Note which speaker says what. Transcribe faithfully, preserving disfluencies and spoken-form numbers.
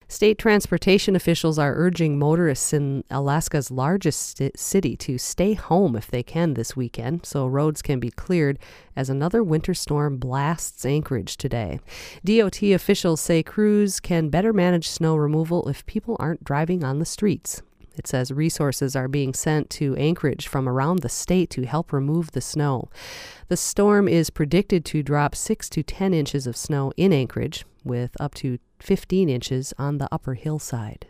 Speaker 1: State transportation officials are urging motorists in Alaska's largest st- city to stay home if they can this weekend, so roads can be cleared as another winter storm blasts Anchorage today. D O T officials say crews can better manage snow removal if people aren't driving on the streets. It says resources are being sent to Anchorage from around the state to help remove the snow. The storm is predicted to drop six to ten inches of snow in Anchorage, with up to fifteen inches on the upper hillside.